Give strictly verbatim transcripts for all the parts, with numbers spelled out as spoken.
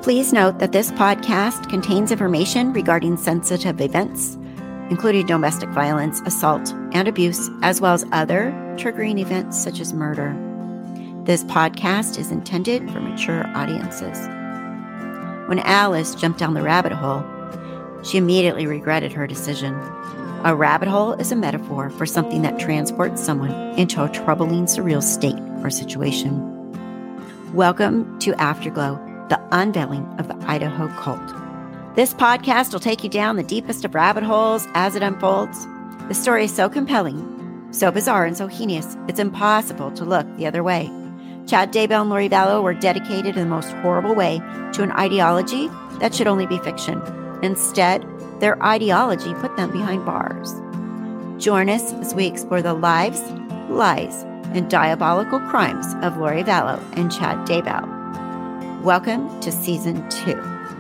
Please note that this podcast contains information regarding sensitive events, including domestic violence, assault, and abuse, as well as other triggering events such as murder. This podcast is intended for mature audiences. When Alice jumped down the rabbit hole, she immediately regretted her decision. A rabbit hole is a metaphor for something that transports someone into a troubling, surreal state or situation. Welcome to Afterglow, the unveiling of the Idaho cult. This podcast will take you down the deepest of rabbit holes as it unfolds. The story is so compelling, so bizarre, and so heinous, it's impossible to look the other way. Chad Daybell and Lori Vallow were dedicated in the most horrible way to an ideology that should only be fiction. Instead, their ideology put them behind bars. Join us as we explore the lives, lies, and diabolical crimes of Lori Vallow and Chad Daybell. Welcome to Season two.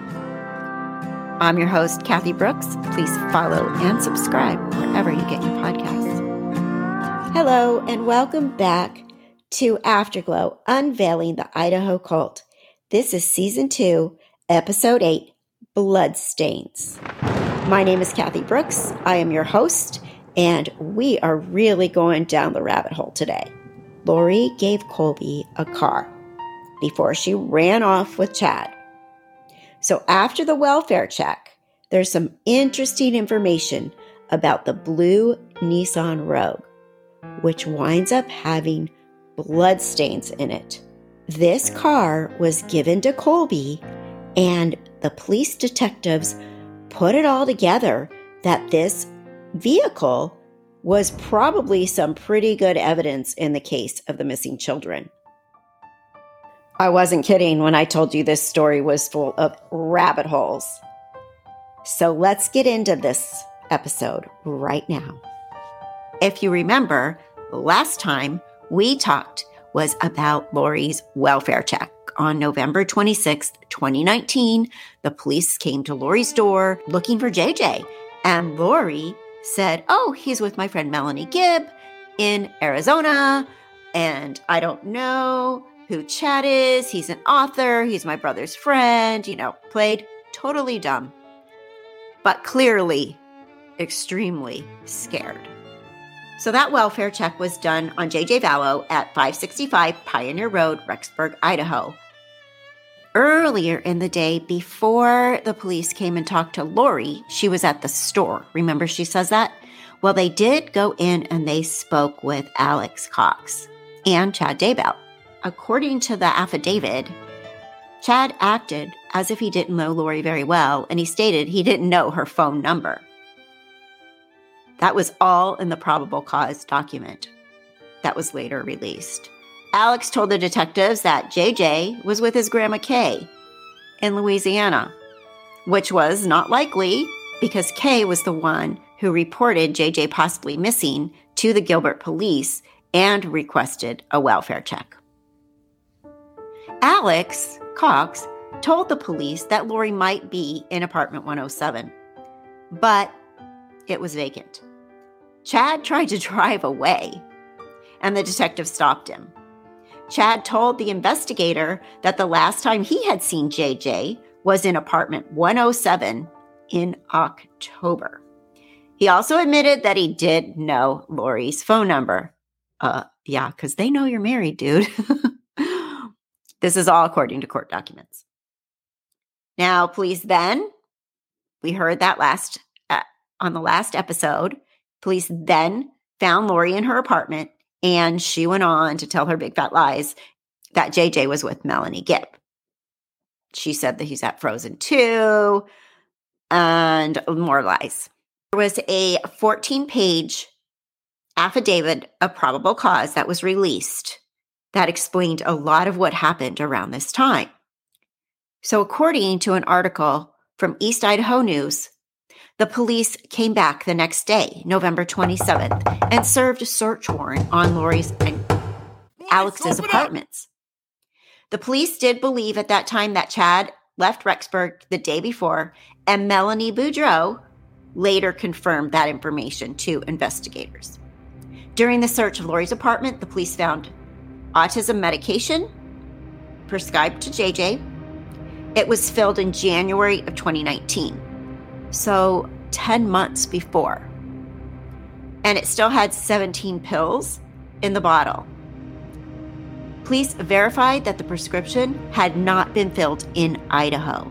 I'm your host, Kathy Brooks. Please follow and subscribe wherever you get your podcasts. Hello, and welcome back to Afterglow, Unveiling the Idaho Cult. This is Season two, Episode eight, Bloodstains. My name is Kathy Brooks. I am your host, and we are really going down the rabbit hole today. Lori gave Colby a car before she ran off with Chad. So after the welfare check, there's some interesting information about the blue Nissan Rogue, which winds up having bloodstains in it. This car was given to Colby, and the police detectives put it all together that this vehicle was probably some pretty good evidence in the case of the missing children. I wasn't kidding when I told you this story was full of rabbit holes. So let's get into this episode right now. If you remember, last time we talked was about Lori's welfare check. On November twenty-sixth, twenty nineteen, the police came to Lori's door looking for J J. And Lori said, oh, he's with my friend Melanie Gibb in Arizona. And I don't know who Chad is. He's an author. He's my brother's friend. You know, played totally dumb, but clearly extremely scared. So that welfare check was done on J J Vallow at five sixty-five Pioneer Road, Rexburg, Idaho. Earlier in the day, before the police came and talked to Lori, she was at the store. Remember she says that? Well, they did go in and they spoke with Alex Cox and Chad Daybell. According to the affidavit, Chad acted as if he didn't know Lori very well, and he stated he didn't know her phone number. That was all in the probable cause document that was later released. Alex told the detectives that J J was with his grandma Kay in Louisiana, which was not likely because Kay was the one who reported J J possibly missing to the Gilbert police and requested a welfare check. Alex Cox told the police that Lori might be in apartment one oh seven, but it was vacant. Chad tried to drive away, and the detective stopped him. Chad told the investigator that the last time he had seen J J was in apartment one oh seven in October. He also admitted that he did know Lori's phone number. Uh, yeah, because they know you're married, dude. This is all according to court documents. Now, police then, we heard that last uh, on the last episode, police then found Lori in her apartment, and she went on to tell her big fat lies that J J was with Melanie Gibb. She said that he's at Frozen two, and more lies. There was a fourteen-page affidavit of probable cause that was released that explained a lot of what happened around this time. So according to an article from East Idaho News, the police came back the next day, November twenty-seventh, and served a search warrant on Lori's and Alex's apartments. The police did believe at that time that Chad left Rexburg the day before, and Melanie Boudreau later confirmed that information to investigators. During the search of Lori's apartment, the police found autism medication prescribed to J J, It was filled in January of twenty nineteen, so ten months before. And it still had seventeen pills in the bottle. Police verified that the prescription had not been filled in Idaho.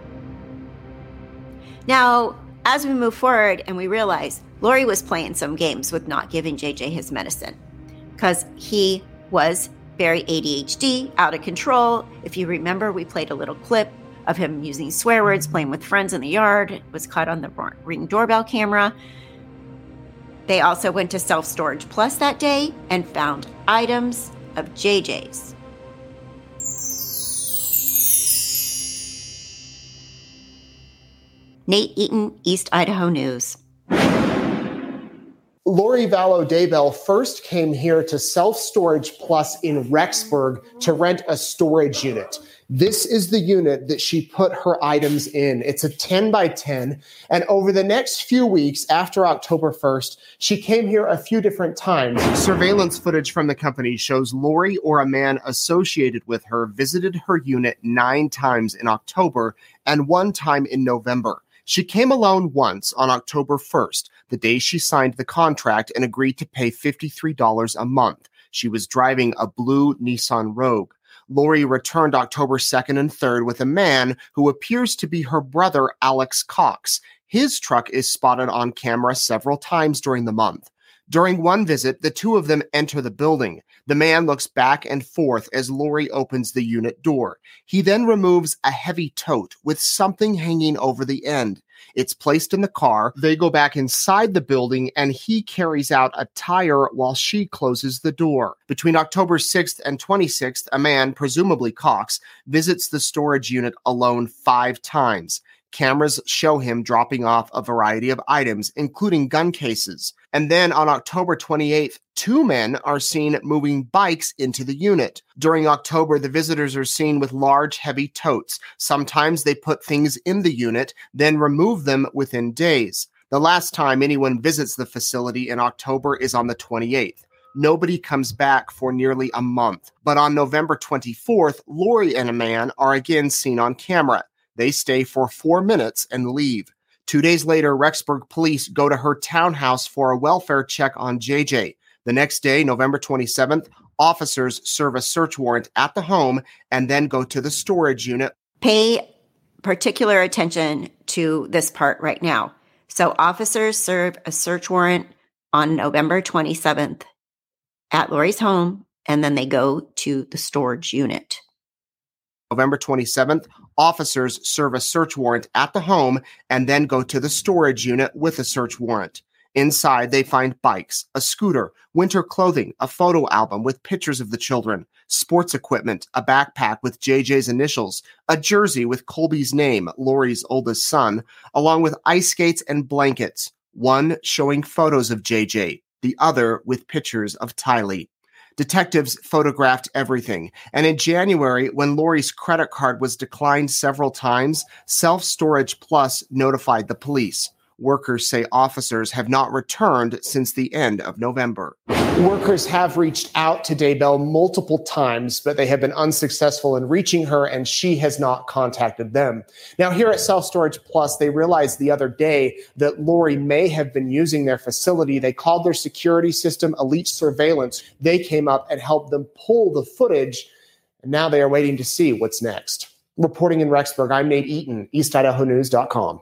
Now, as we move forward and we realize Lori was playing some games with not giving J J his medicine because he was very A D H D, out of control. If you remember, we played a little clip of him using swear words, playing with friends in the yard. It was caught on the Ring doorbell camera. They also went to Self Storage Plus that day and found items of J J's. Nate Eaton, East Idaho News. Lori Vallow Daybell first came here to Self Storage Plus in Rexburg to rent a storage unit. This is the unit that she put her items in. It's a ten by ten. And over the next few weeks after October first, she came here a few different times. Surveillance footage from the company shows Lori or a man associated with her visited her unit nine times in October and one time in November. She came alone once on October first, the day she signed the contract and agreed to pay fifty-three dollars a month. She was driving a blue Nissan Rogue. Lori returned October second and third with a man who appears to be her brother, Alex Cox. His truck is spotted on camera several times during the month. During one visit, the two of them enter the building. The man looks back and forth as Lori opens the unit door. He then removes a heavy tote with something hanging over the end. It's placed in the car. They go back inside the building, and he carries out a tire while she closes the door. Between October sixth and twenty-sixth, a man, presumably Cox, visits the storage unit alone five times. Cameras show him dropping off a variety of items, including gun cases. And then on October twenty-eighth, two men are seen moving bikes into the unit. During October, the visitors are seen with large, heavy totes. Sometimes they put things in the unit, then remove them within days. The last time anyone visits the facility in October is on the twenty-eighth. Nobody comes back for nearly a month. But on November twenty-fourth, Lori and a man are again seen on camera. They stay for four minutes and leave. Two days later, Rexburg police go to her townhouse for a welfare check on J J. The next day, November twenty-seventh, officers serve a search warrant at the home and then go to the storage unit. Pay particular attention to this part right now. So officers serve a search warrant on November twenty-seventh at Lori's home, and then they go to the storage unit. November twenty-seventh, officers serve a search warrant at the home and then go to the storage unit with a search warrant. Inside, they find bikes, a scooter, winter clothing, a photo album with pictures of the children, sports equipment, a backpack with J J's initials, a jersey with Colby's name, Lori's oldest son, along with ice skates and blankets, one showing photos of J J, the other with pictures of Tylee. Detectives photographed everything, and in January, when Lori's credit card was declined several times, Self Storage Plus notified the police. Workers say officers have not returned since the end of November. Workers have reached out to Daybell multiple times, but they have been unsuccessful in reaching her, and she has not contacted them. Now, here at Self Storage Plus, they realized the other day that Lori may have been using their facility. They called their security system Elite Surveillance. They came up and helped them pull the footage, and now they are waiting to see what's next. Reporting in Rexburg, I'm Nate Eaton, East Idaho News dot com.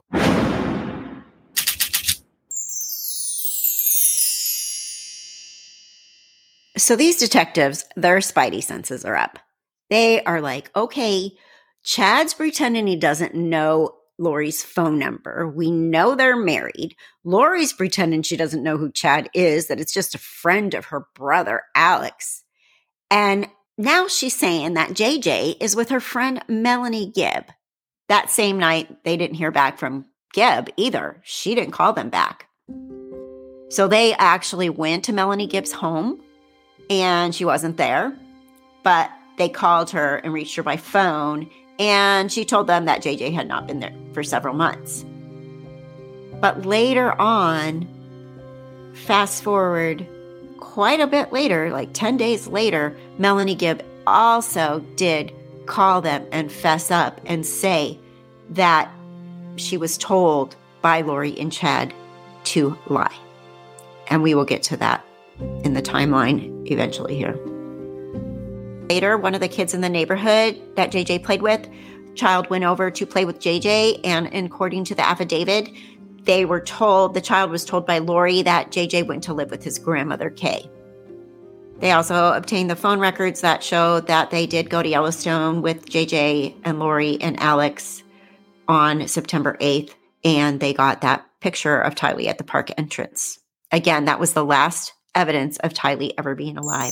So these detectives, their spidey senses are up. They are like, okay, Chad's pretending he doesn't know Lori's phone number. We know they're married. Lori's pretending she doesn't know who Chad is, that it's just a friend of her brother, Alex. And now she's saying that J J is with her friend Melanie Gibb. That same night, they didn't hear back from Gibb either. She didn't call them back. So they actually went to Melanie Gibb's home, and she wasn't there, but they called her and reached her by phone, and she told them that J J had not been there for several months. But later on, fast forward quite a bit later, like ten days later, Melanie Gibb also did call them and fess up and say that she was told by Lori and Chad to lie. And we will get to that in the timeline eventually here. Later, one of the kids in the neighborhood that J J played with, child went over to play with J J, and according to the affidavit, they were told, the child was told by Lori that J J went to live with his grandmother, Kay. They also obtained the phone records that showed that they did go to Yellowstone with J J and Lori and Alex on September eighth, and they got that picture of Tylee at the park entrance. Again, that was the last evidence of Tylee ever being alive.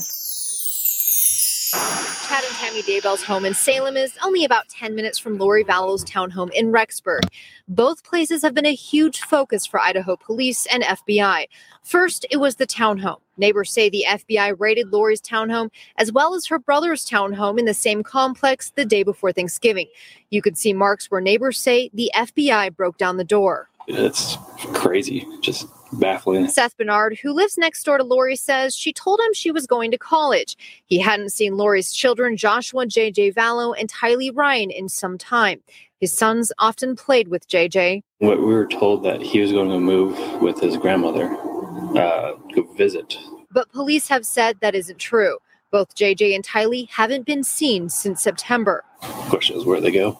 Chad and Tammy Daybell's home in Salem is only about ten minutes from Lori Vallow's townhome in Rexburg. Both places have been a huge focus for Idaho police and F B I. First, it was the townhome. Neighbors say the F B I raided Lori's townhome as well as her brother's townhome in the same complex the day before Thanksgiving. You could see marks where neighbors say the F B I broke down the door. It's crazy, just baffling. Seth Bernard, who lives next door to Lori, says she told him she was going to college. He hadn't seen Lori's children, Joshua J J Vallow and Tylee Ryan, in some time. His sons often played with J J. We were told that he was going to move with his grandmother, uh, go visit. But police have said that isn't true. Both J J and Tylee haven't been seen since September. The question is where they go.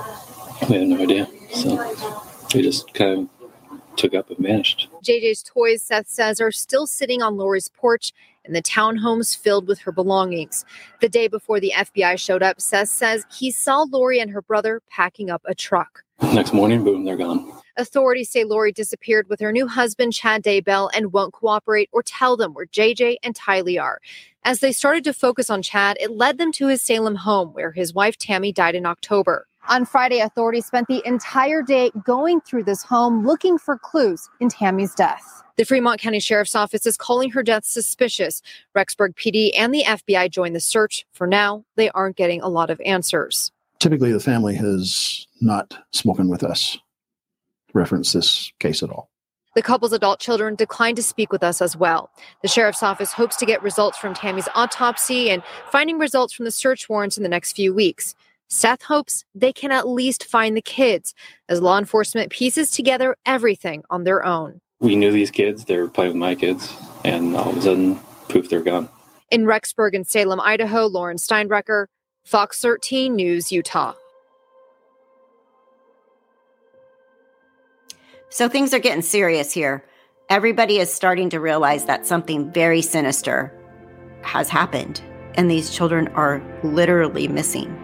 We have no idea. So they just kind of took up and vanished. J J's toys, Seth says, are still sitting on Lori's porch and the townhome's filled with her belongings. The day before the F B I showed up, Seth says he saw Lori and her brother packing up a truck. Next morning, boom, they're gone. Authorities say Lori disappeared with her new husband, Chad Daybell, and won't cooperate or tell them where J J and Tylee are. As they started to focus on Chad, it led them to his Salem home, where his wife Tammy died in October. On Friday, authorities spent the entire day going through this home looking for clues in Tammy's death. The Fremont County Sheriff's Office is calling her death suspicious. Rexburg P D and the F B I joined the search. For now, they aren't getting a lot of answers. Typically, the family has not spoken with us, referenced this case at all. The couple's adult children declined to speak with us as well. The sheriff's office hopes to get results from Tammy's autopsy and finding results from the search warrants in the next few weeks. Seth hopes they can at least find the kids as law enforcement pieces together everything on their own. We knew these kids. They were playing with my kids, and all of a sudden, poof, they're gone. In Rexburg and Salem, Idaho, Lauren Steinbrecher, Fox thirteen News, Utah. So things are getting serious here. Everybody is starting to realize that something very sinister has happened, and these children are literally missing.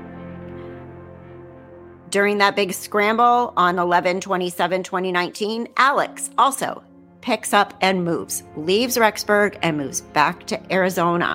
During that big scramble on eleven twenty-seven twenty nineteen, Alex also picks up and moves, leaves Rexburg and moves back to Arizona.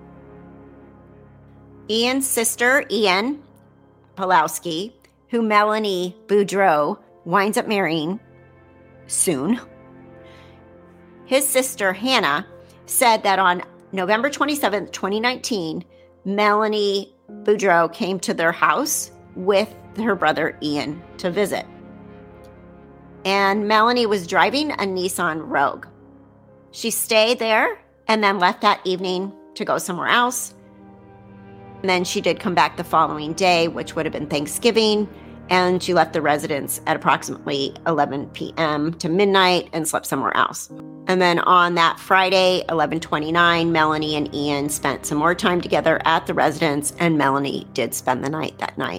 Ian's sister, Ian Pulowski, who Melanie Boudreau winds up marrying soon. His sister, Hannah, said that on November twenty-seventh, twenty nineteen, Melanie Boudreau came to their house with her brother Ian to visit. And Melanie was driving a Nissan Rogue. She stayed there and then left that evening to go somewhere else. And then she did come back the following day, which would have been Thanksgiving, and she left the residence at approximately eleven p.m. to midnight and slept somewhere else. And then on that Friday, eleven twenty-nine, Melanie and Ian spent some more time together at the residence, and Melanie did spend the night that night.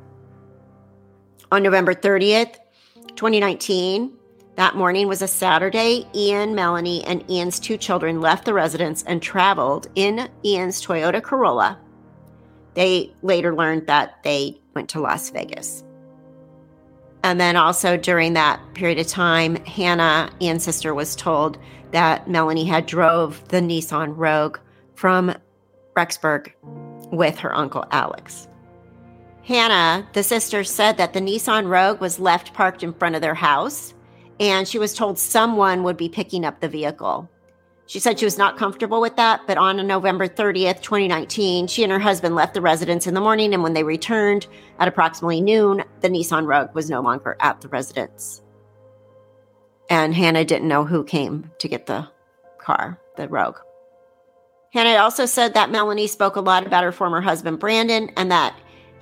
On November thirtieth, twenty nineteen, that morning was a Saturday. Ian, Melanie, and Ian's two children left the residence and traveled in Ian's Toyota Corolla. They later learned that they went to Las Vegas. And then also during that period of time, Hannah, Ian's sister, was told that Melanie had drove the Nissan Rogue from Rexburg with her uncle Alex. Hannah, the sister, said that the Nissan Rogue was left parked in front of their house, and she was told someone would be picking up the vehicle. She said she was not comfortable with that, but on November thirtieth, twenty nineteen, she and her husband left the residence in the morning, and when they returned at approximately noon, the Nissan Rogue was no longer at the residence. And Hannah didn't know who came to get the car, the Rogue. Hannah also said that Melanie spoke a lot about her former husband, Brandon, and that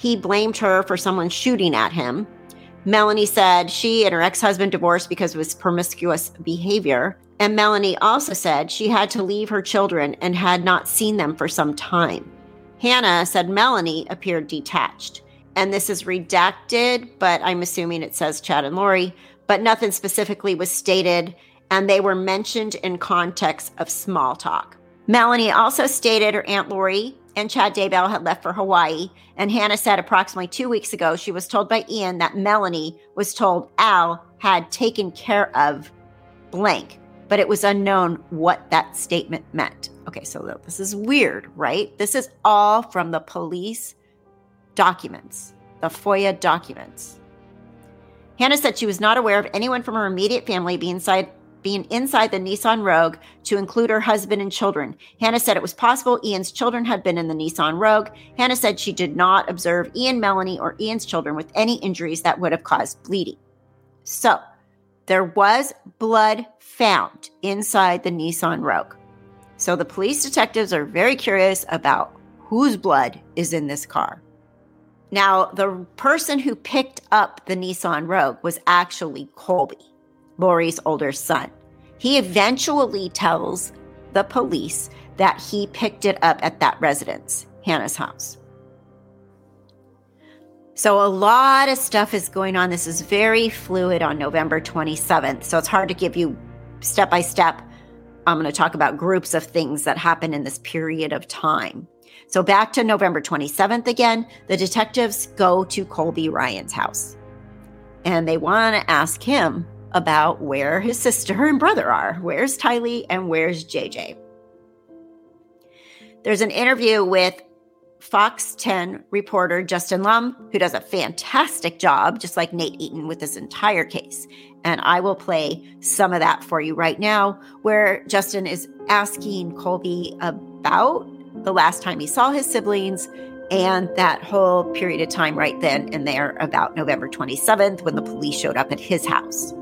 he blamed her for someone shooting at him. Melanie said she and her ex-husband divorced because of his promiscuous behavior. And Melanie also said she had to leave her children and had not seen them for some time. Hannah said Melanie appeared detached. And this is redacted, but I'm assuming it says Chad and Lori, but nothing specifically was stated, and they were mentioned in context of small talk. Melanie also stated her Aunt Lori and Chad Daybell had left for Hawaii, and Hannah said approximately two weeks ago she was told by Ian that Melanie was told Al had taken care of blank, but it was unknown what that statement meant. Okay, so this is weird, right? This is all from the police documents, the FOIA documents. Hannah said she was not aware of anyone from her immediate family being inside being inside the Nissan Rogue, to include her husband and children. Hannah said it was possible Ian's children had been in the Nissan Rogue. Hannah said she did not observe Ian, Melanie, or Ian's children with any injuries that would have caused bleeding. So, there was blood found inside the Nissan Rogue. So the police detectives are very curious about whose blood is in this car. Now, the person who picked up the Nissan Rogue was actually Colby, Lori's older son. He eventually tells the police that he picked it up at that residence, Hannah's house. So a lot of stuff is going on. This is very fluid on November twenty-seventh. So it's hard to give you step by step. I'm going to talk about groups of things that happen in this period of time. So back to November twenty-seventh again, the detectives go to Colby Ryan's house. And they want to ask him about where his sister and brother are. Where's Tylee and where's J J? There's an interview with Fox ten reporter Justin Lum, who does a fantastic job, just like Nate Eaton, with this entire case. And I will play some of that for you right now, where Justin is asking Colby about the last time he saw his siblings and that whole period of time right then and there about November twenty-seventh when the police showed up at his house.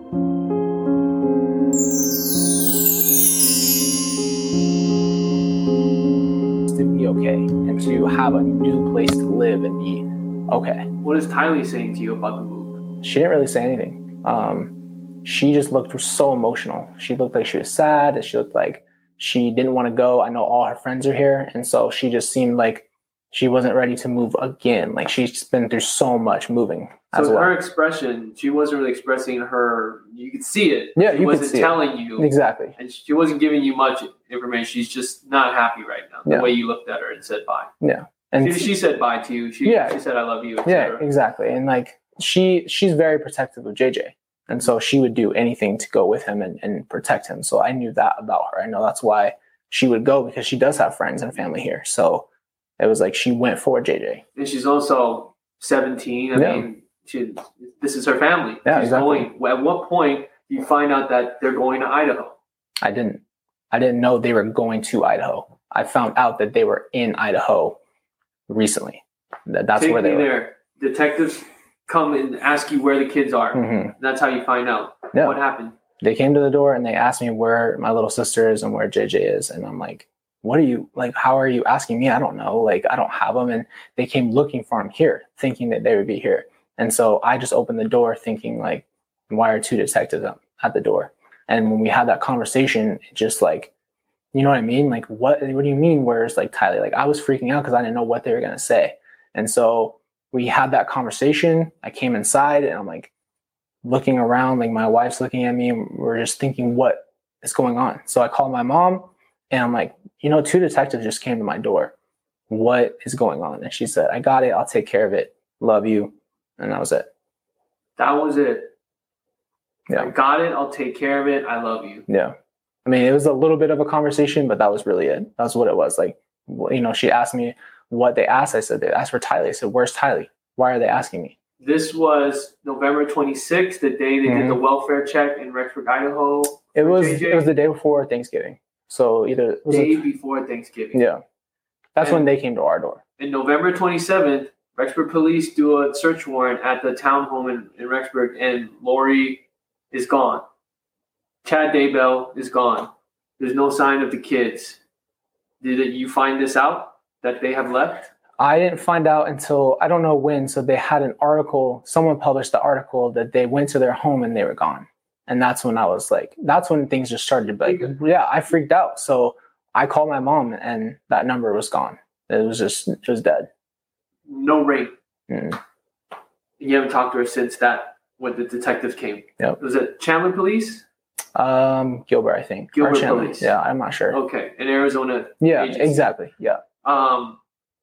To be okay and to have a new place to live and be okay. What is Tylee saying to you about the move? She didn't really say anything. Um, she just looked so emotional. She looked like she was sad. She looked like she didn't want to go. I know all her friends are here. And so she just seemed like she wasn't ready to move again. Like she's been through so much moving. So as well. Her expression, she wasn't really expressing her, you could see it. Yeah, she you wasn't could see telling it. you. Exactly. And she wasn't giving you much information. She's just not happy right now. The yeah. way you looked at her and said bye. Yeah. And she, she said bye to you. She, yeah. she said, I love you. Yeah, exactly. And like she she's very protective of J J. And so she would do anything to go with him and, and protect him. So I knew that about her. I know that's why she would go, because she does have friends and family here. So it was like she went for J J. And she's also seventeen. I yeah. mean, she, this is her family. Yeah, she's exactly. Going, at what point do you find out that they're going to Idaho? I didn't. I didn't know they were going to Idaho. I found out that they were in Idaho recently. That, that's Take where they me were. There. Detectives come and ask you where the kids are. Mm-hmm. That's how you find out. Yeah. What happened? They came to the door and they asked me where my little sister is and where J J is. And I'm like, what are you, like, how are you asking me? I don't know. Like, I don't have them. And they came looking for him here, thinking that they would be here. And so I just opened the door thinking, like, why are two detectives at the door? And when we had that conversation, it just like, you know what I mean? Like, what, what do you mean? Where's like Tylee? Like, I was freaking out because I didn't know what they were going to say. And so we had that conversation. I came inside and I'm like looking around, like my wife's looking at me and we're just thinking, what is going on? So I called my mom and I'm like, you know, two detectives just came to my door. What is going on? And she said, I got it. I'll take care of it. Love you. And that was it. That was it. Yeah. I got it. I'll take care of it. I love you. Yeah. I mean, it was a little bit of a conversation, but that was really it. That's what it was. Like, you know, she asked me what they asked. I said, they asked for Tylee. I said, where's Tylee? Why are they asking me? This was November twenty-sixth, the day they mm-hmm. did the welfare check in Rexburg, Idaho. It was J J. It was the day before Thanksgiving. So either it was day a, before Thanksgiving. Yeah. That's and when they came to our door. And November twenty-seventh, Rexburg police do a search warrant at the townhome in, in Rexburg, and Lori is gone. Chad Daybell is gone. There's no sign of the kids. Did you find this out, that they have left? I didn't find out until, I don't know when, so they had an article, someone published the article that they went to their home and they were gone. And that's when I was like, that's when things just started to be like, yeah, I freaked out. So I called my mom and that number was gone. It was just, it was dead. No ring. Mm. You haven't talked to her since that, when the detectives came. Yep. Was it Chandler Police? Um, Gilbert, I think. Gilbert Or Chandler. Police. Yeah, I'm not sure. Okay, in Arizona. Yeah, agency. exactly. Yeah. Um,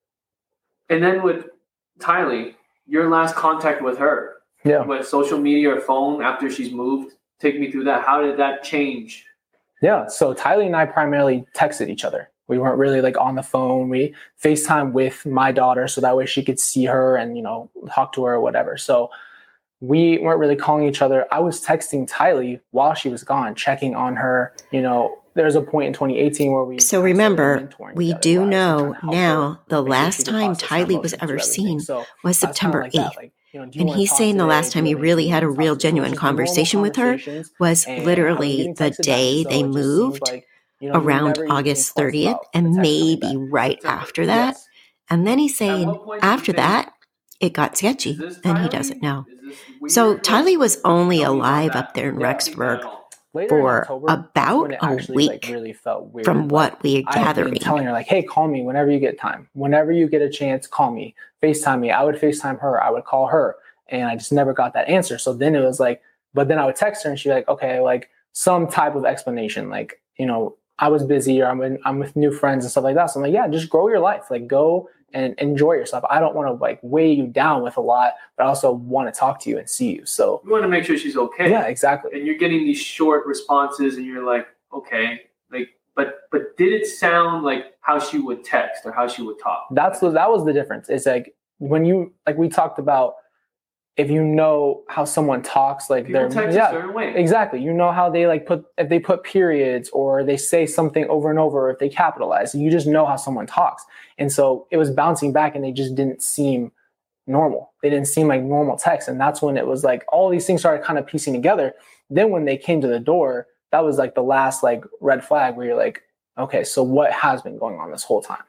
and then with Tylee, your last contact with her, Yeah. with social media or phone after she's moved, take me through that. How did that change? Yeah. So Tylee and I primarily texted each other. We weren't really like on the phone. We FaceTime with my daughter so that way she could see her and, you know, talk to her or whatever. So we weren't really calling each other. I was texting Tylee while she was gone, checking on her. You know, there's a point in twenty eighteen where we. So remember, we do know now the last time Tylee was ever seen was September eighth. And he's saying the last time he really had a real genuine conversation with her was literally the day they moved, around August thirtieth, and maybe right after that. And then he's saying after that, it got sketchy, and he doesn't know. So Tylee was only alive up there in Rexburg for about a week from what we are gathering. Telling her like, hey, call me whenever you get time. Whenever you get a chance, call me. FaceTime me. I would FaceTime her. I would call her. And I just never got that answer. So then it was like, but then I would text her and she'd be like, okay, like some type of explanation. Like, you know, I was busy or I'm in, I'm with new friends and stuff like that. So I'm like, yeah, just grow your life. Like go and enjoy yourself. I don't want to like weigh you down with a lot, but I also want to talk to you and see you. So you want to make sure she's okay. Yeah, exactly. And you're getting these short responses and you're like, okay, like, but, but did it sound like how she would text or how she would talk? That's the, that was the difference. It's like when you, like we talked about, if you know how someone talks, like People they're text yeah, a certain way. Exactly. You know how they like put, if they put periods or they say something over and over, or if they capitalize, you just know how someone talks. And so it was bouncing back and they just didn't seem normal. They didn't seem like normal text. And that's when it was like, all these things started kind of piecing together. Then when they came to the door, that was like the last like red flag where you're like, okay, so what has been going on this whole time?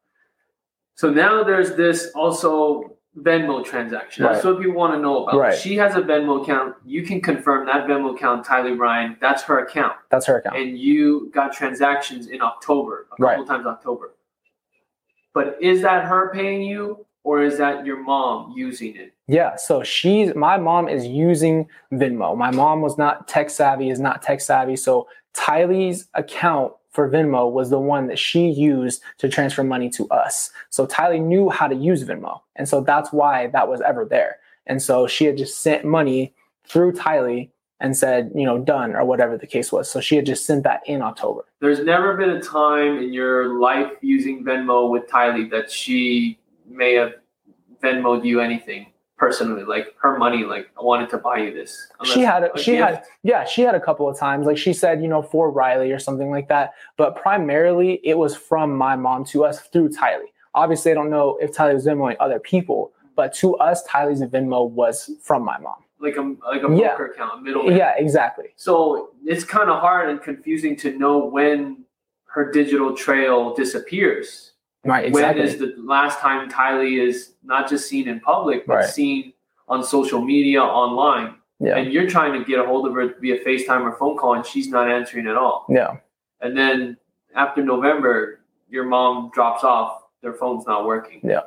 So now there's this also Venmo transaction. That's Right. what people want to know about. Right. She has a Venmo account. You can confirm that Venmo account, Tylee Ryan, that's her account. That's her account. And you got transactions in October, a couple Right. times October. But is that her paying you or is that your mom using it? Yeah, so she's, my mom is using Venmo. My mom was not tech savvy, is not tech savvy. So Tylee's account for Venmo was the one that she used to transfer money to us. So Tylee knew how to use Venmo. And so that's why that was ever there. And so she had just sent money through Tylee and said, you know, done or whatever the case was. So she had just sent that in October. There's never been a time in your life using Venmo with Tylee that she may have Venmoed you anything personally, like her money, like I wanted to buy you this. Unless She had, a, a she gift. had, yeah, she had a couple of times. Like she said, you know, for Riley or something like that. But primarily it was from my mom to us through Tylee. Obviously, I don't know if Tylee was Venmoing other people, but to us, Tylee's Venmo was from my mom. like a like a Yeah. broker account, a middleman. Yeah, exactly. So it's kind of hard and confusing to know when her digital trail disappears. Right, exactly. When is the last time Tylee is not just seen in public, but Right. seen on social media, online? Yeah. And you're trying to get a hold of her via FaceTime or phone call, and she's not answering at all. Yeah. And then after November, your mom drops off, their phone's not working. Yeah.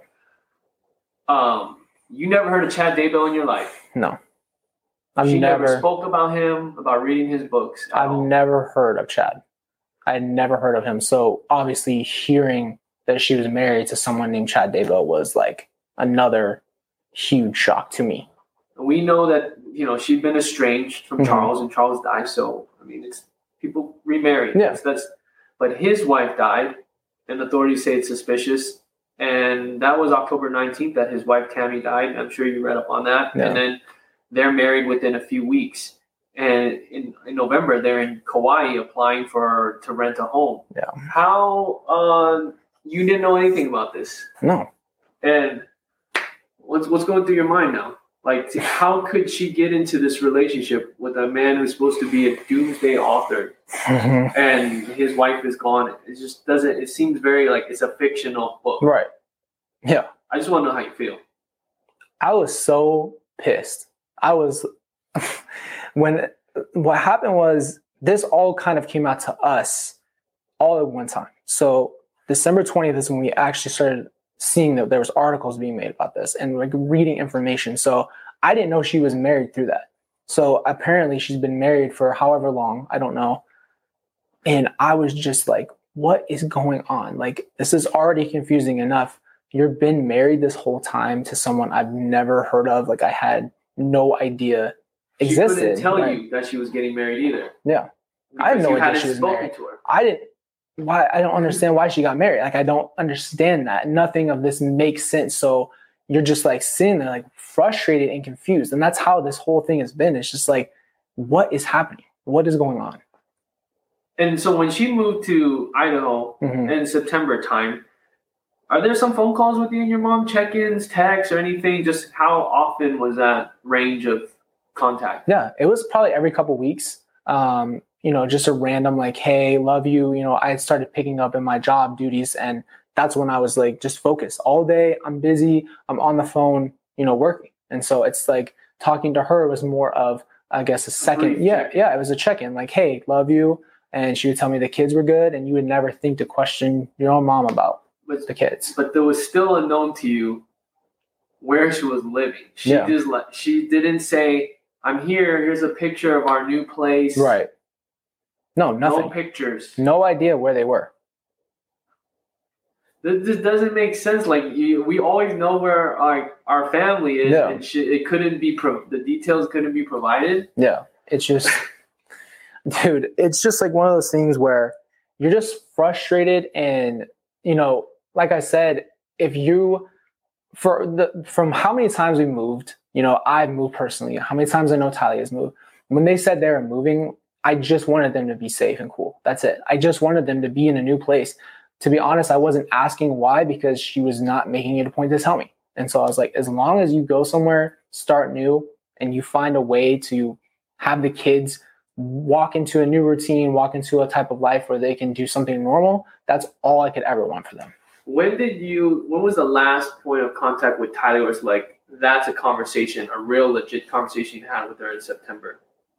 Um, you never heard of Chad Daybell in your life. No. I've she never, never, spoke about him, about reading his books. at I've all. never heard of Chad. I had never heard of him. So obviously hearing that she was married to someone named Chad Daybell was like another huge shock to me. We know that, you know, she'd been estranged from Mhm. Charles, and Charles died. So, I mean, it's people remarry. Yeah. That's, that's, but his wife died, and authorities say it's suspicious. And that was October nineteenth that his wife Tammy died. I'm sure you read up on that. Yeah. And then they're married within a few weeks. And in, in November, they're in Kauai applying for to rent a home. Yeah. How uh, you didn't know anything about this? No. And what's what's going through your mind now? Like, how could she get into this relationship with a man who's supposed to be a doomsday author, Mhm. and his wife is gone? It just doesn't. It seems very like it's a fictional book. Right. Yeah. I just want to know how you feel. I was so pissed. I was when what happened was this all kind of came out to us all at one time. So December twentieth is when we actually started seeing that there was articles being made about this and like reading information. So I didn't know she was married through that. So apparently she's been married for however long, I don't know. And I was just like, what is going on? Like, this is already confusing enough. You've been married this whole time to someone I've never heard of. Like, I had no idea existed. She couldn't tell right? you that she was getting married either. Yeah. I had no idea she was married. To her. I didn't. Why? I don't understand why she got married. Like, I don't understand that. Nothing of this makes sense. So you're just like sitting there, like frustrated and confused. And that's how this whole thing has been. It's just like, what is happening? What is going on? And so when she moved to Idaho mm-hmm. in September time, are there some phone calls with you and your mom, check-ins, texts, or anything? Just how often was that range of contact? Yeah, it was probably every couple weeks. Um, you know, just a random like, hey, love you. You know, I started picking up in my job duties, and that's when I was like just focused all day. I'm busy. I'm on the phone, you know, working. And so it's like talking to her was more of, I guess, a second. Yeah, yeah, it was a check-in like, hey, love you. And she would tell me the kids were good, and you would never think to question your own mom about but, the kids. But there was still unknown to you where she was living. She yeah. just let, she didn't say, I'm here, here's a picture of our new place. Right. No, nothing. No pictures. No idea where they were. This, this doesn't make sense. Like, you, we always know where our, our family is, yeah. and she, it couldn't be, pro, the details couldn't be provided. Yeah, it's just... Dude, it's just like one of those things where you're just frustrated. And, you know, like I said, if you, for the, from how many times we moved, you know, I've moved personally, how many times I know Talia has moved. When they said they were moving, I just wanted them to be safe and cool. That's it. I just wanted them to be in a new place. To be honest, I wasn't asking why, because she was not making it a point to tell me. And so I was like, as long as you go somewhere, start new, and you find a way to have the kids walk into a new routine, walk into a type of life where they can do something normal, that's all I could ever want for them. When did you, when was the last point of contact with Tyler where it's like, that's a conversation, a real legit conversation you had with her in September?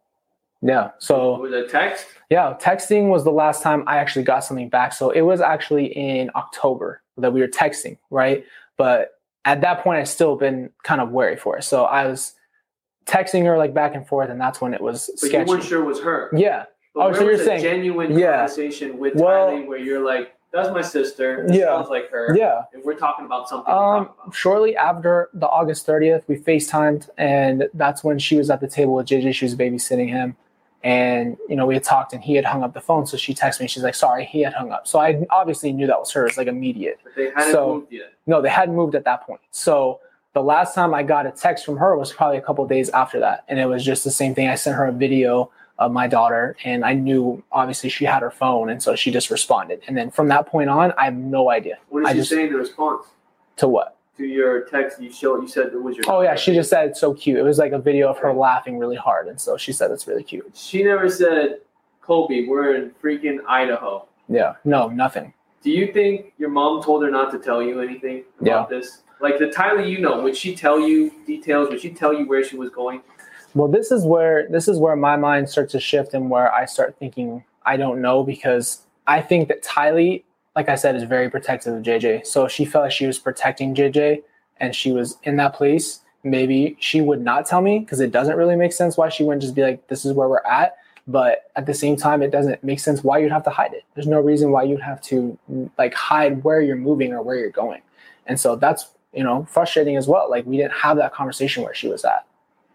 Yeah. So was it a text? Yeah. Texting was the last time I actually got something back. So it was actually in October that we were texting, right? But at that point, I'd still been kind of wary for it. So I was texting her like back and forth, and that's when it was but sketchy. You weren't sure it was her. Yeah. But oh, so you're saying genuine yeah. conversation with well, Tylee where you're like, that's my sister. It yeah. sounds like her. Yeah. If we're talking about something. Um, about. Shortly after the August thirtieth, we FaceTimed, and that's when she was at the table with J J. She was babysitting him. And, you know, we had talked, and he had hung up the phone. So she texted me. She's like, sorry, he had hung up. So I obviously knew that was her. It's like immediate. But they hadn't so, moved yet. No, they hadn't moved at that point. So the last time I got a text from her was probably a couple of days after that. And it was just the same thing. I sent her a video of my daughter, and I knew obviously she had her phone. And so she just responded. And then from that point on, I have no idea. What did I she just, say in the response? To what? To your text you showed, you said it was your. Oh yeah, she just said it's so cute. It was like a video of her laughing really hard, and so she said it's really cute. She never said, Colby, we're in freaking Idaho. Yeah, no, nothing. Do you think your mom told her not to tell you anything about yeah. this? Like the Tylee, you know, would she tell you details? Would she tell you where she was going? Well, this is where this is where my mind starts to shift, and where I start thinking I don't know, because I think that Tylee, like I said, is very protective of J J. So if she felt like she was protecting J J and she was in that place, maybe she would not tell me, because it doesn't really make sense why she wouldn't just be like, this is where we're at. But at the same time, it doesn't make sense why you'd have to hide it. There's no reason why you'd have to like hide where you're moving or where you're going. And so that's, you know, frustrating as well. Like we didn't have that conversation where she was at.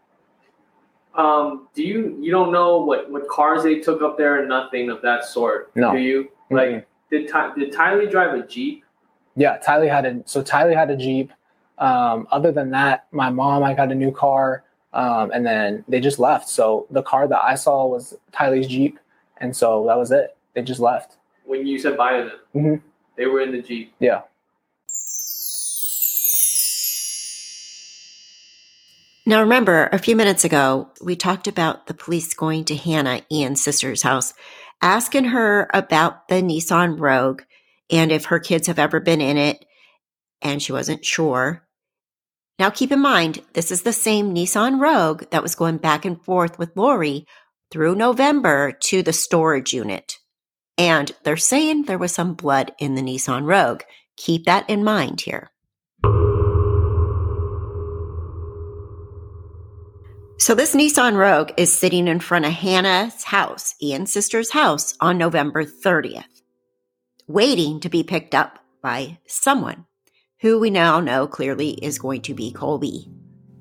Um, do you, you don't know what, what cars they took up there, and nothing of that sort? No. Do you? Like, mm-hmm. Did Ty, did Tylee drive a Jeep? Yeah, Tylee had a so Tylee had a Jeep. Um, other than that, my mom, I got a new car, um, and then they just left. So the car that I saw was Tylee's Jeep, and so that was it. They just left. When you said bye to them, mm-hmm. they were in the Jeep. Yeah. Now, remember, a few minutes ago, we talked about the police going to Hannah, Ian's sister's house, asking her about the Nissan Rogue and if her kids have ever been in it. and she wasn't sure. Now keep in mind, this is the same Nissan Rogue that was going back and forth with Lori through November to the storage unit. And they're saying there was some blood in the Nissan Rogue. Keep that in mind here. So this Nissan Rogue is sitting in front of Hannah's house, Ian's sister's house, on November thirtieth, waiting to be picked up by someone who we now know clearly is going to be Colby.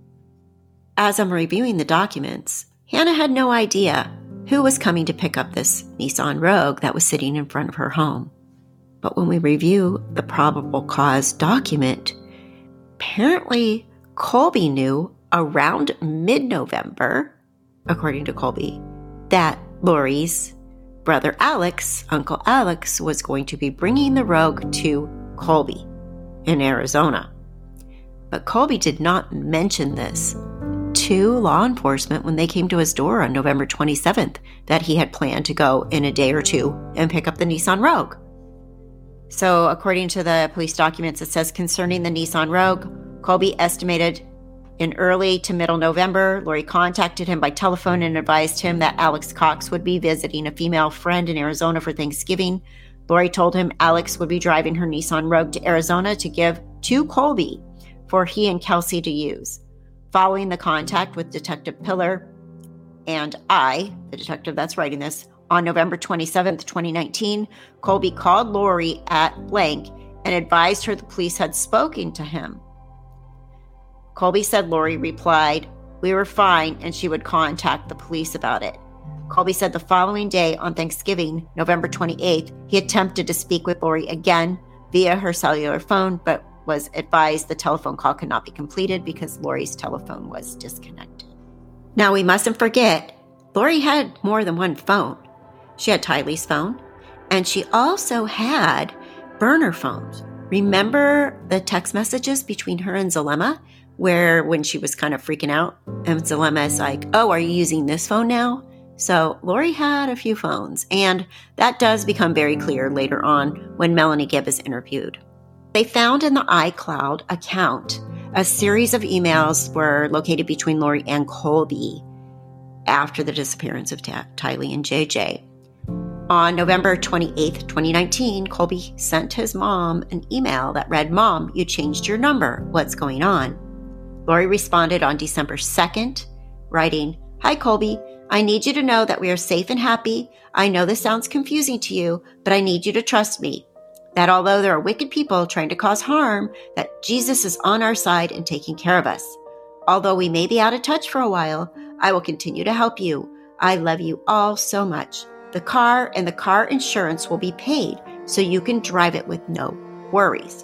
As I'm reviewing the documents, Hannah had no idea who was coming to pick up this Nissan Rogue that was sitting in front of her home. But when we review the probable cause document, apparently Colby knew around mid-November, according to Colby, that Lori's brother Alex, Uncle Alex, was going to be bringing the Rogue to Colby in Arizona. But Colby did not mention this to law enforcement when they came to his door on November twenty-seventh, that he had planned to go in a day or two and pick up the Nissan Rogue. So according to the police documents, it says concerning the Nissan Rogue, Colby estimated in early to middle November, Lori contacted him by telephone and advised him that Alex Cox would be visiting a female friend in Arizona for Thanksgiving. Lori told him Alex would be driving her Nissan Rogue to Arizona to give to Colby for he and Kelsey to use. Following the contact with Detective Pillar and I, the detective that's writing this, on November twenty-seventh, twenty nineteen, Colby called Lori at blank and advised her the police had spoken to him. Colby said Lori replied, "We were fine," and she would contact the police about it. Colby said the following day on Thanksgiving, November twenty-eighth, he attempted to speak with Lori again via her cellular phone, but was advised the telephone call could not be completed because Lori's telephone was disconnected. Now, we mustn't forget, Lori had more than one phone. She had Tylee's phone, and she also had burner phones. Remember the text messages between her and Zulema, where when she was kind of freaking out, and Zulema is like, "Oh, are you using this phone now?" So Lori had a few phones, and that does become very clear later on when Melanie Gibb is interviewed. They found in the iCloud account a series of emails were located between Lori and Colby after the disappearance of Ta- Tylee and J J. On November twenty-eighth, twenty nineteen, Colby sent his mom an email that read, "Mom, you changed your number. What's going on?" Lori responded on December second, writing, "Hi, Colby. I need you to know that we are safe and happy. I know this sounds confusing to you, but I need you to trust me. That although there are wicked people trying to cause harm, that Jesus is on our side and taking care of us. Although we may be out of touch for a while, I will continue to help you. I love you all so much. The car and the car insurance will be paid so you can drive it with no worries.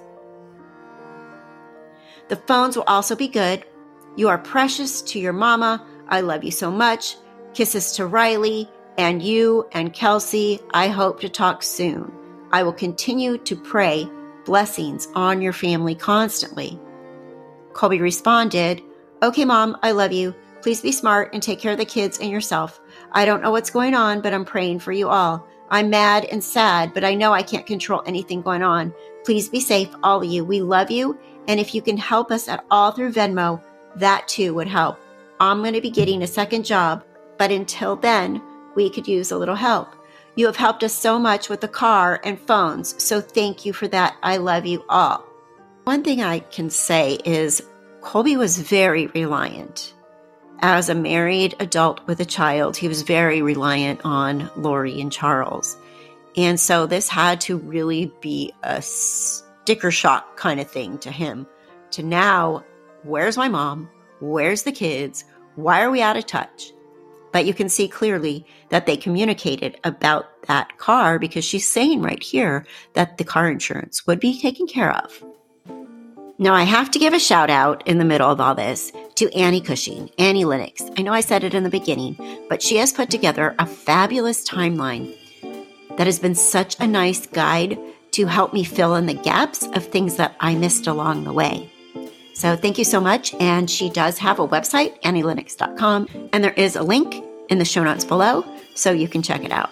The phones will also be good. You are precious to your mama. I love you so much. Kisses to Riley and you and Kelsey. I hope to talk soon. I will continue to pray blessings on your family constantly." Colby responded, "Okay, Mom, I love you. Please be smart and take care of the kids and yourself. I don't know what's going on, but I'm praying for you all. I'm mad and sad, but I know I can't control anything going on. Please be safe, all of you. We love you. And if you can help us at all through Venmo, that too would help. I'm going to be getting a second job, but until then, we could use a little help. You have helped us so much with the car and phones, so thank you for that. I love you all." One thing I can say is Colby was very reliant. As a married adult with a child, he was very reliant on Lori and Charles. And so this had to really be a sticker shock kind of thing to him. To now, where's my mom? Where's the kids? Why are we out of touch? But you can see clearly that they communicated about that car because she's saying right here that the car insurance would be taken care of. Now, I have to give a shout out in the middle of all this to Annie Cushing, Annie Lennox. I know I said it in the beginning, but she has put together a fabulous timeline that has been such a nice guide to help me fill in the gaps of things that I missed along the way. So thank you so much. And she does have a website, annie lennox dot com, and there is a link in the show notes below, so you can check it out.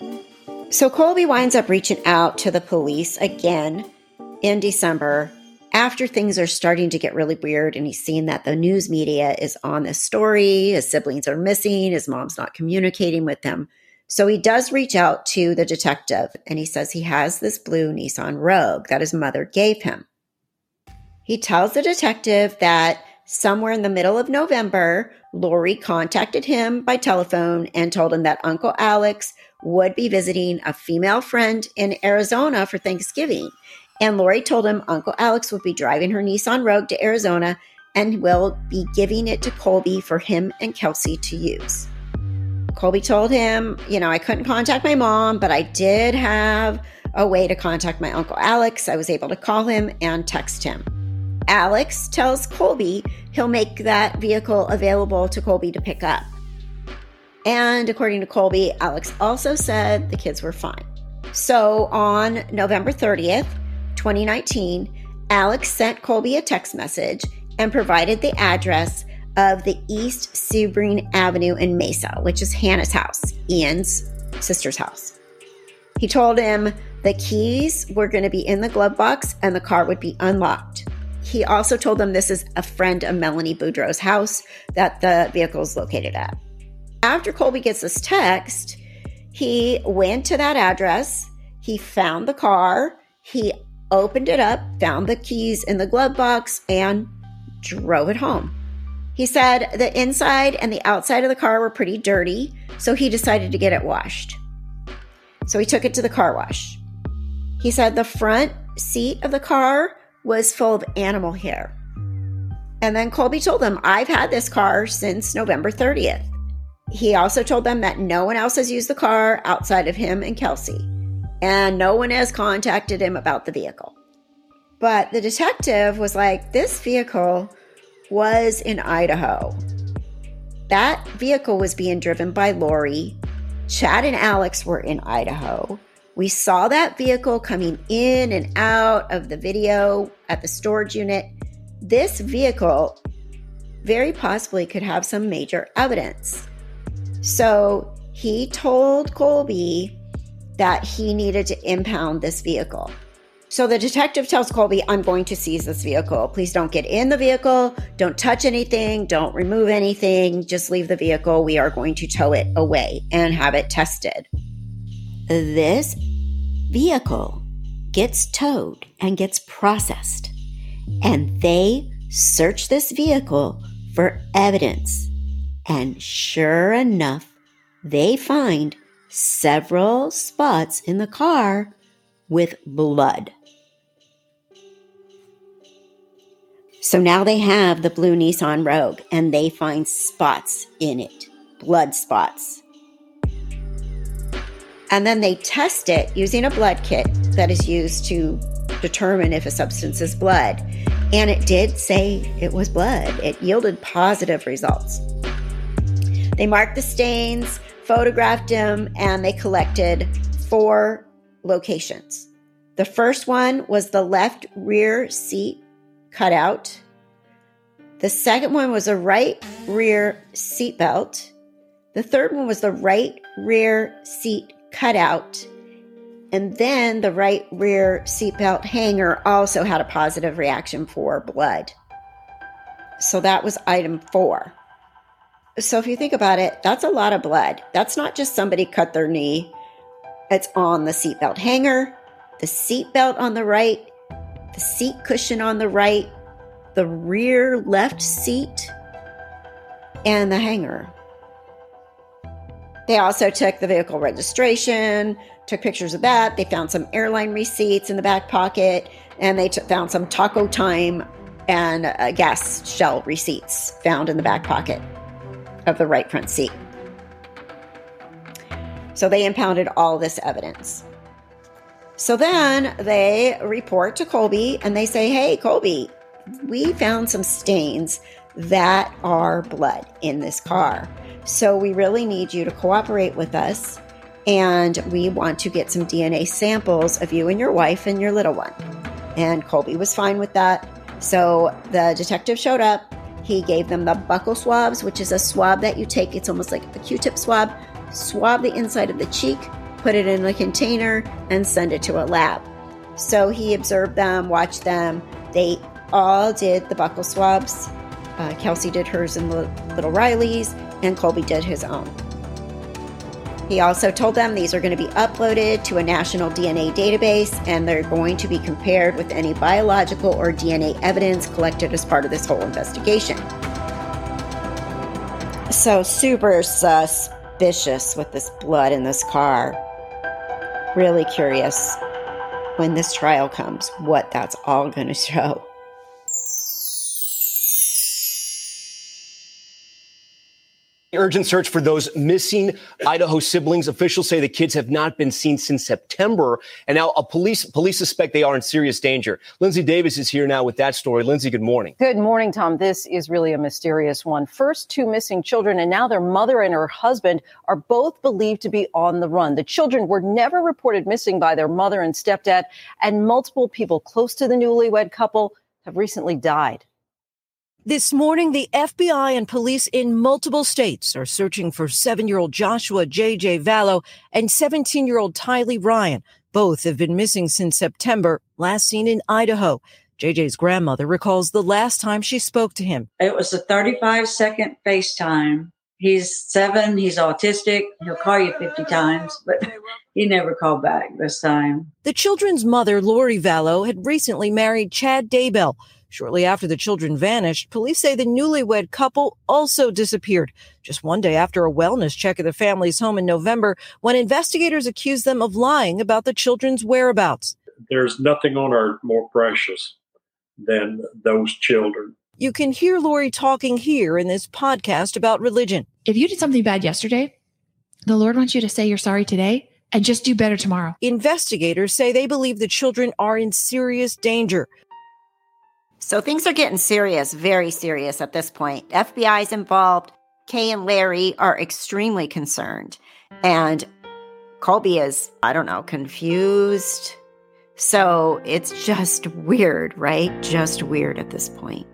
So Colby winds up reaching out to the police again in December, After things are starting to get really weird and he's seeing that the news media is on this story, his siblings are missing, his mom's not communicating with them. So he does reach out to the detective and he says he has this blue Nissan Rogue that his mother gave him. He tells the detective that somewhere in the middle of November, Lori contacted him by telephone and told him that Uncle Alex would be visiting a female friend in Arizona for Thanksgiving. And Lori told him Uncle Alex would be driving her Nissan Rogue to Arizona and will be giving it to Colby for him and Kelsey to use. Colby told him, you know, I couldn't contact my mom, but I did have a way to contact my Uncle Alex. I was able to call him and text him. Alex tells Colby he'll make that vehicle available to Colby to pick up. And according to Colby, Alex also said the kids were fine. So on November thirtieth, twenty nineteen, Alex sent Colby a text message and provided the address of the East Sebring Avenue in Mesa, which is Hannah's house, Ian's sister's house. He told him the keys were going to be in the glove box and the car would be unlocked. He also told them this is a friend of Melanie Boudreau's house that the vehicle is located at. After Colby gets this text, he went to that address, he found the car, he opened it up, found the keys in the glove box, and drove it home. He said the inside and the outside of the car were pretty dirty, so he decided to get it washed. So he took it to the car wash. He said the front seat of the car was full of animal hair. And then Colby told them, I've had this car since November thirtieth. He also told them that no one else has used the car outside of him and Kelsey, and no one has contacted him about the vehicle. But the detective was like, this vehicle was in Idaho. That vehicle was being driven by Lori. Chad and Alex were in Idaho. We saw that vehicle coming in and out of the video at the storage unit. This vehicle very possibly could have some major evidence. So he told Colby that he needed to impound this vehicle. So the detective tells Colby, I'm going to seize this vehicle. Please don't get in the vehicle. Don't touch anything. Don't remove anything. Just leave the vehicle. We are going to tow it away and have it tested. This vehicle gets towed and gets processed, and they search this vehicle for evidence. And sure enough, they find several spots in the car with blood. So now they have the blue Nissan Rogue and they find spots in it, blood spots. And then they test it using a blood kit that is used to determine if a substance is blood. And it did say it was blood. It yielded positive results. They marked the stains, photographed them, and they collected four locations. The first one was the left rear seat cutout. The second one was a right rear seat belt. The third one was the right rear seat cutout. And then the right rear seatbelt hanger also had a positive reaction for blood. So that was item four. So if you think about it, that's a lot of blood. That's not just somebody cut their knee. It's on the seatbelt hanger, the seatbelt on the right, the seat cushion on the right, the rear left seat, and the hanger. They also took the vehicle registration, took pictures of that. They found some airline receipts in the back pocket, and they t- found some Taco Time and uh, gas shell receipts found in the back pocket of the right front seat. So they impounded all this evidence. So then they report to Colby and they say, hey, Colby, we found some stains that are blood in this car. So we really need you to cooperate with us. And we want to get some D N A samples of you and your wife and your little one. And Colby was fine with that. So the detective showed up. He gave them the buccal swabs, which is a swab that you take. It's almost like a Q-tip swab. Swab the inside of the cheek, put it in a container, and send it to a lab. So he observed them, watched them. They all did the buccal swabs. Uh, Kelsey did hers in Little Riley's, and Colby did his own. He also told them these are going to be uploaded to a national D N A database, and they're going to be compared with any biological or D N A evidence collected as part of this whole investigation. So super suspicious with this blood in this car. Really curious when this trial comes what that's all going to show. Urgent search for those missing Idaho siblings. Officials say the kids have not been seen since September, and now a police police suspect they are in serious danger. Lindsay Davis is here now with that story. Lindsay, good morning. Good morning, Tom. This is really a mysterious one. First, two missing children, and now their mother and her husband are both believed to be on the run. The children were never reported missing by their mother and stepdad, and multiple people close to the newlywed couple have recently died. This morning, the F B I and police in multiple states are searching for seven-year-old Joshua J J Vallow and seventeen-year-old Tylee Ryan. Both have been missing since September, last seen in Idaho. J J's grandmother recalls the last time she spoke to him. It was a thirty-five second FaceTime. He's seven. He's autistic. He'll call you fifty times, but he never called back this time. The children's mother, Lori Vallow, had recently married Chad Daybell. Shortly after the children vanished, police say the newlywed couple also disappeared just one day after a wellness check at the family's home in November when investigators accused them of lying about the children's whereabouts. There's nothing on earth more precious than those children. You can hear Lori talking here in this podcast about religion. If you did something bad yesterday, the Lord wants you to say you're sorry today and just do better tomorrow. Investigators say they believe the children are in serious danger. So things are getting serious, very serious at this point. F B I is involved. Kay and Larry are extremely concerned. And Colby is, I don't know, confused. So it's just weird, right? Just weird at this point.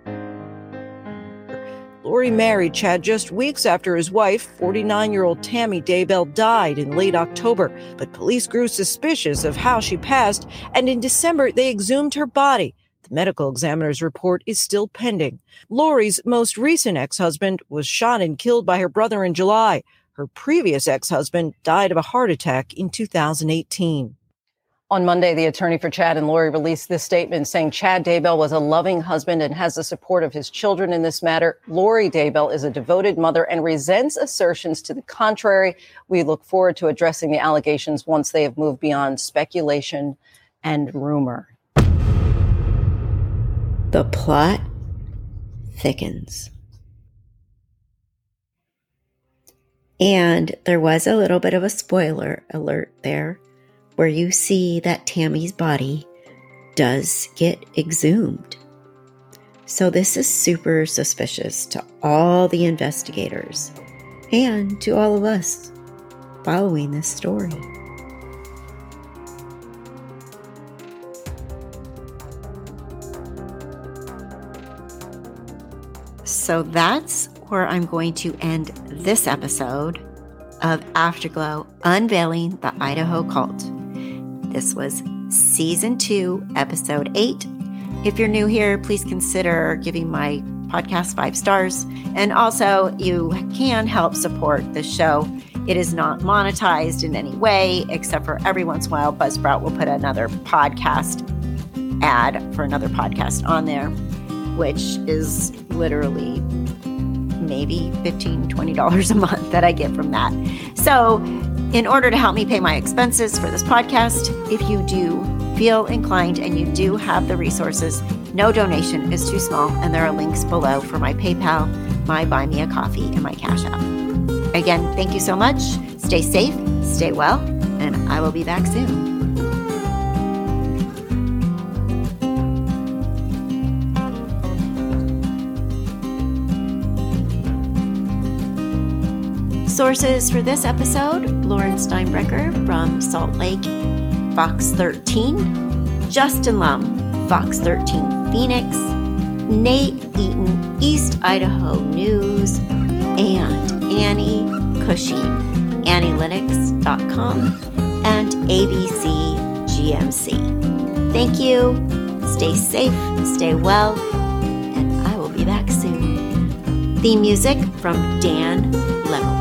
Lori married Chad just weeks after his wife, forty-nine-year-old Tammy Daybell, died in late October. But police grew suspicious of how she passed, and in December, they exhumed her body. The medical examiner's report is still pending. Lori's most recent ex-husband was shot and killed by her brother in July. Her previous ex-husband died of a heart attack in two thousand eighteen. On Monday, the attorney for Chad and Lori released this statement saying Chad Daybell was a loving husband and has the support of his children in this matter. Lori Daybell is a devoted mother and resents assertions to the contrary. We look forward to addressing the allegations once they have moved beyond speculation and rumor. The plot thickens. And there was a little bit of a spoiler alert there where you see that Tammy's body does get exhumed. So this is super suspicious to all the investigators and to all of us following this story. So that's where I'm going to end this episode of Afterglow, Unveiling the Idaho Cult. This was season two, episode eight. If you're new here, please consider giving my podcast five stars. And also, you can help support the show. It is not monetized in any way, except for every once in a while, Buzzsprout will put another podcast ad for another podcast on there, which is literally maybe fifteen dollars, twenty dollars a month that I get from that. So in order to help me pay my expenses for this podcast, if you do feel inclined and you do have the resources, no donation is too small. And there are links below for my PayPal, my Buy Me a Coffee, and my Cash App. Again, thank you so much. Stay safe, stay well, and I will be back soon. Sources for this episode: Lauren Steinbrecher from Salt Lake, Fox thirteen, Justin Lum, Fox thirteen Phoenix, Nate Eaton, East Idaho News, and Annie Cushing, Analytics dot com, and A B C G M C. Thank you. Stay safe, stay well, and I will be back soon. Theme music from Dan Lemon.